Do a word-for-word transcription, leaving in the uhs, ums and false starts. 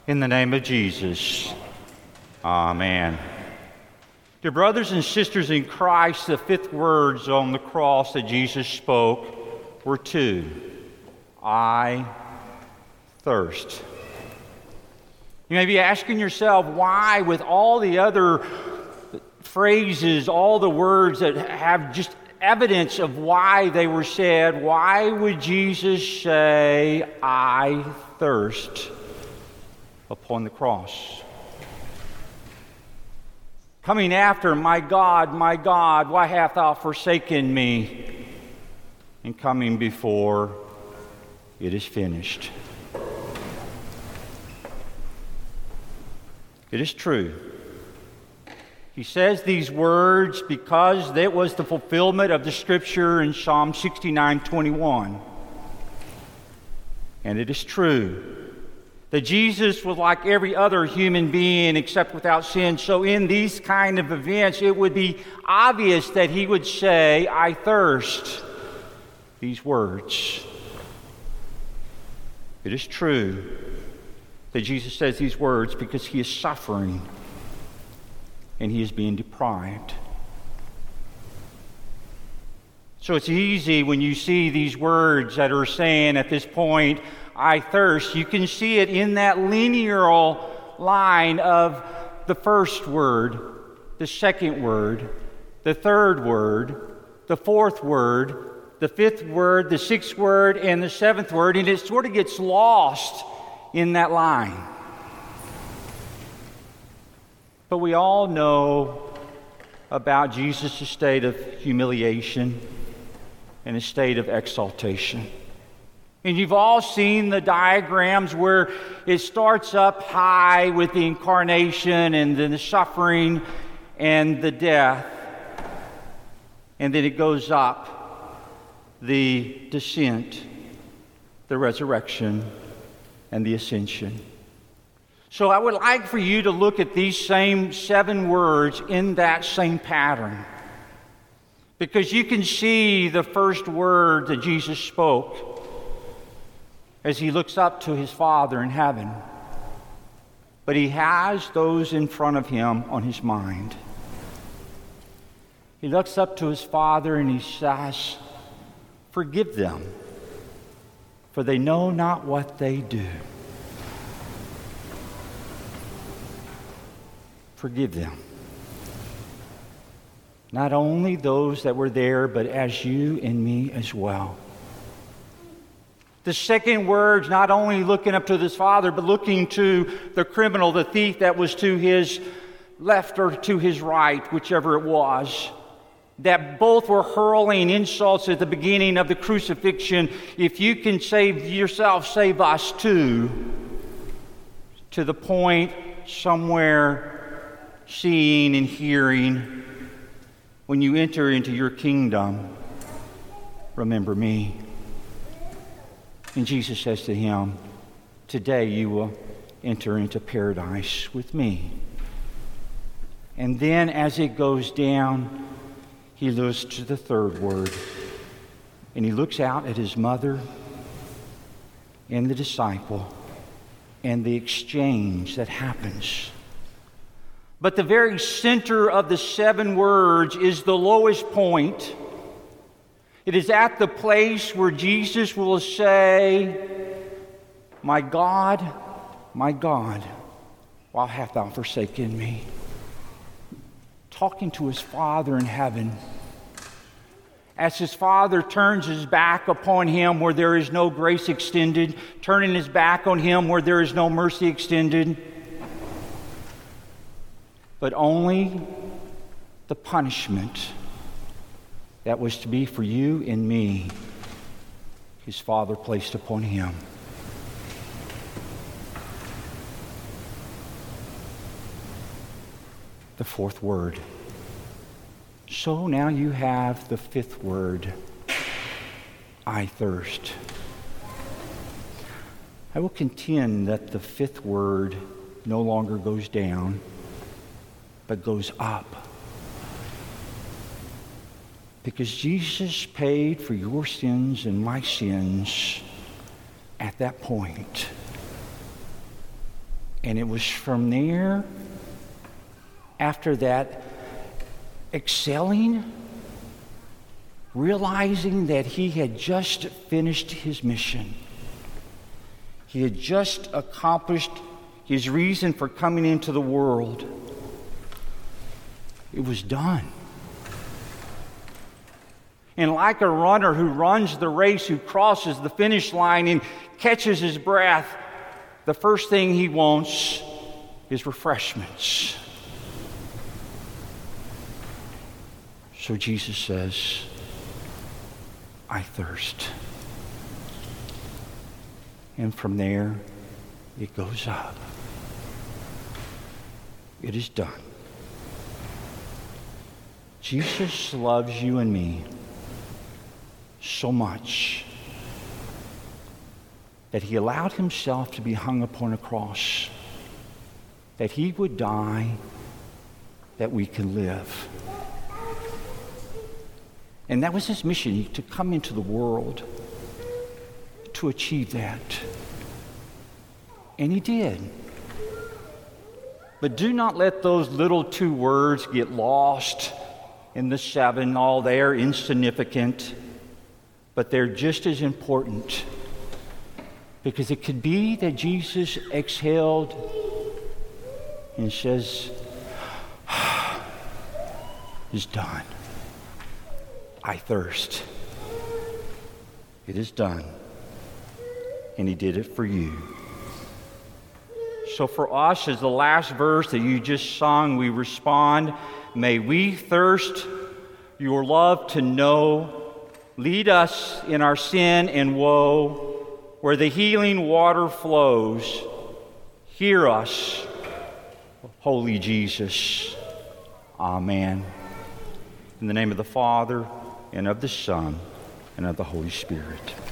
In the name of Jesus, amen. Dear brothers and sisters in Christ, the fifth words on the cross that Jesus spoke were two. I thirst. You may be asking yourself, why, with all the other phrases, all the words that have just evidence of why they were said, why would Jesus say, I thirst upon the cross? Coming after, my God, my God, why hast thou forsaken me? And coming before, it is finished. It is true. He says these words because it was the fulfillment of the scripture in Psalm sixty-nine twenty-one. And it is true that Jesus was like every other human being except without sin. So in these kind of events, it would be obvious that he would say, I thirst, these words. It is true that Jesus says these words because he is suffering and he is being deprived. So it's easy when you see these words that are saying at this point, I thirst, you can see it in that linear line of the first word, the second word, the third word, the fourth word, the fifth word, the sixth word, and the seventh word, and it sort of gets lost in that line. But we all know about Jesus' state of humiliation and his state of exaltation. And you've all seen the diagrams where it starts up high with the incarnation and then the suffering and the death. And then it goes up, the descent, the resurrection, and the ascension. So I would like for you to look at these same seven words in that same pattern. Because you can see the first word that Jesus spoke as he looks up to his Father in heaven. But he has those in front of him on his mind. He looks up to his Father and he says, forgive them, for they know not what they do. Forgive them. Not only those that were there, but as you and me as well. The second word's not only looking up to his Father, but looking to the criminal, the thief that was to his left or to his right, whichever it was. That both were hurling insults at the beginning of the crucifixion. If you can save yourself, save us too. To the point somewhere seeing and hearing, when you enter into your kingdom, remember me. And Jesus says to him, today you will enter into paradise with me. And then as it goes down, he looks to the third word. And he looks out at his mother and the disciple and the exchange that happens. But the very center of the seven words is the lowest point. It is at the place where Jesus will say, my God, my God, why hast thou forsaken me? Talking to his Father in heaven. As his Father turns his back upon him where there is no grace extended, turning his back on him where there is no mercy extended, but only the punishment that was to be for you and me, his Father placed upon him. The fourth word. So now you have the fifth word, I thirst. I will contend that the fifth word no longer goes down, but goes up. Because Jesus paid for your sins and my sins at that point. And it was from there, after that, excelling, realizing that he had just finished his mission. He had just accomplished his reason for coming into the world. It was done. And like a runner who runs the race, who crosses the finish line and catches his breath, the first thing he wants is refreshments. So Jesus says, I thirst. And from there, it goes up. It is done. Jesus loves you and me so much that he allowed himself to be hung upon a cross, that he would die that we can live. And that was his mission, to come into the world to achieve that. And he did. But do not let those little two words get lost in the seven. All they are insignificant, but they're just as important. Because it could be that Jesus exhaled and says, it's done. I thirst. It is done. And he did it for you. So for us, as the last verse that you just sung, we respond, may we thirst your love to know. Lead us in our sin and woe, where the healing water flows. Hear us, Holy Jesus. Amen. In the name of the Father, and of the Son, and of the Holy Spirit.